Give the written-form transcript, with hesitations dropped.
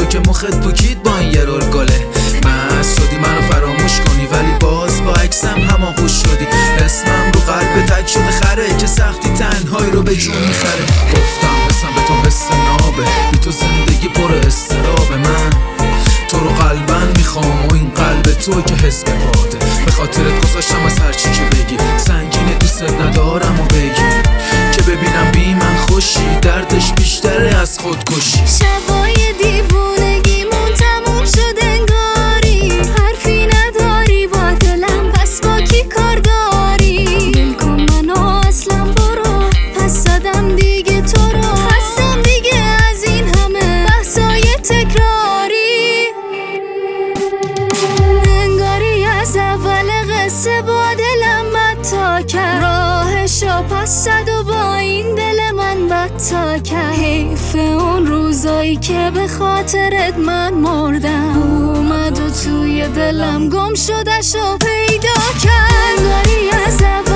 که مخت پوکید با این یه رول گله. مست شدی منو فراموش کنی ولی باز با عکسم هماغوش شدی. اسمم رو قلب تک شده خره که سختی تنهایی رو به جون میخره. گفتم حسم به تو حس نابه، بی تو زندگی پر استرابه. من تو رو قلبن میخوام و این قلب تو که حس به باده. به خاطرت گذاشتم از هرچی که بگی، سنگینه دوست ندارم و بگی که ببینم بی من خوشی، دردش بیشتره از خودکشی. شبای دیوونگیمون تموم شد انگاری، حرفی نداری با دلم پس با کی کار داری؟ دل کن منو اصلا برو، پس زدم دیگه تو رو. خستم دیگه از این همه بحثای تکراری، انگاری از اول قصه با دلم بد کرد. راهشو پس زد و با این دل من بد کرد. حیف اون روزایی که به خاطرت من مردم، اومد و توی دلم گم شدش و پیدا کرد. انگاری از